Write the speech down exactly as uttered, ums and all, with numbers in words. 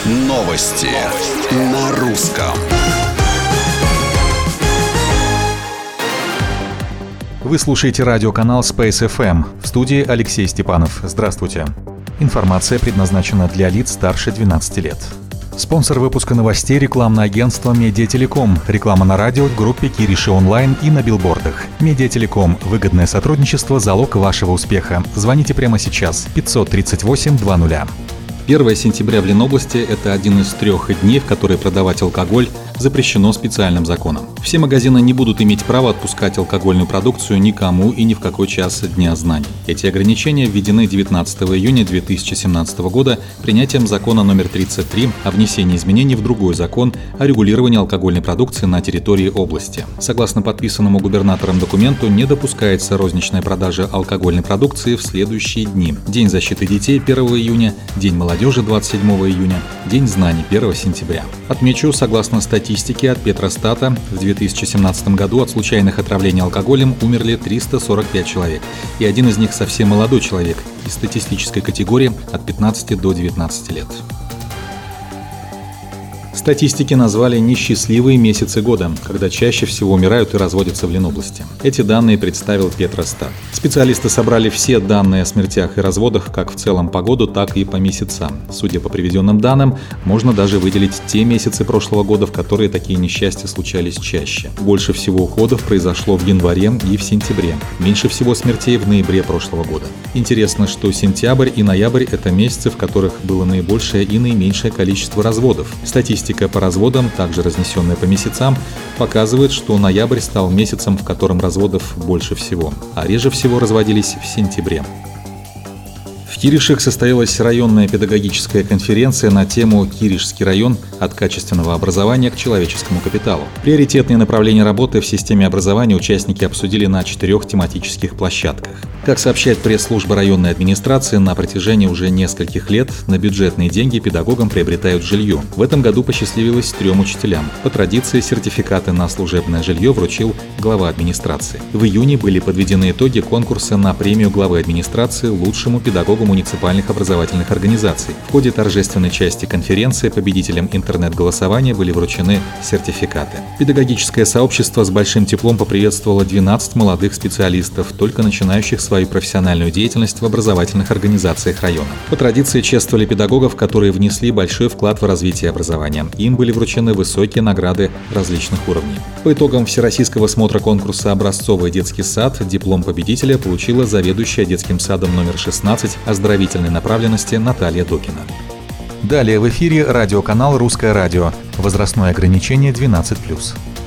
Новости на русском. Вы слушаете радиоканал Space эф эм. В студии Алексей Степанов. Здравствуйте. Информация предназначена для лиц старше двенадцати лет. Спонсор выпуска новостей — рекламное агентство «Медиателеком». Реклама на радио, в группе Кириши онлайн и на билбордах. «Медиателеком» — выгодное сотрудничество, залог вашего успеха. Звоните прямо сейчас. пятьсот тридцать восемь двадцать. первое сентября в Ленобласти – это один из трех дней, в которые продавать алкоголь запрещено специальным законом. Все магазины не будут иметь права отпускать алкогольную продукцию никому и ни в какой час дня знаний. Эти ограничения введены девятнадцатого июня две тысячи семнадцатого года принятием закона номер тридцать три о внесении изменений в другой закон о регулировании алкогольной продукции на территории области. Согласно подписанному губернатором документу, не допускается розничная продажа алкогольной продукции в следующие дни: День защиты детей первого июня, День молодежи двадцать седьмого июня, День знаний первого сентября. Отмечу, согласно статистике от Петростата, в две тысячи семнадцатом году от случайных отравлений алкоголем умерли триста сорок пять человек, и один из них совсем молодой человек из статистической категории от пятнадцати до девятнадцати лет. Статистики назвали несчастливые месяцы года, когда чаще всего умирают и разводятся в Ленобласти. Эти данные представил Петростат. Специалисты собрали все данные о смертях и разводах как в целом по году, так и по месяцам. Судя по приведенным данным, можно даже выделить те месяцы прошлого года, в которые такие несчастья случались чаще. Больше всего уходов произошло в январе и в сентябре. Меньше всего смертей в ноябре прошлого года. Интересно, что сентябрь и ноябрь – это месяцы, в которых было наибольшее и наименьшее количество разводов. Статистика по разводам, также разнесенная по месяцам, показывает, что ноябрь стал месяцем, в котором разводов больше всего, а реже всего разводились в сентябре. В Киришах состоялась районная педагогическая конференция на тему «Киришский район. От качественного образования к человеческому капиталу». Приоритетные направления работы в системе образования участники обсудили на четырех тематических площадках. Как сообщает пресс-служба районной администрации, на протяжении уже нескольких лет на бюджетные деньги педагогам приобретают жилье. В этом году посчастливилось трем учителям. По традиции сертификаты на служебное жилье вручил глава администрации. В июне были подведены итоги конкурса на премию главы администрации лучшему педагогу муниципальных образовательных организаций. В ходе торжественной части конференции победителям интернет-голосования были вручены сертификаты. Педагогическое сообщество с большим теплом поприветствовало двенадцать молодых специалистов, только начинающих свою профессиональную деятельность в образовательных организациях района. По традиции чествовали педагогов, которые внесли большой вклад в развитие образования. Им были вручены высокие награды различных уровней. По итогам всероссийского смотра конкурса «Образцовый детский сад» диплом победителя получила заведующая детским садом номер шестнадцать оздоровительной направленности Наталья Докина. Далее в эфире радиоканал «Русское радио». Возрастное ограничение двенадцать плюс.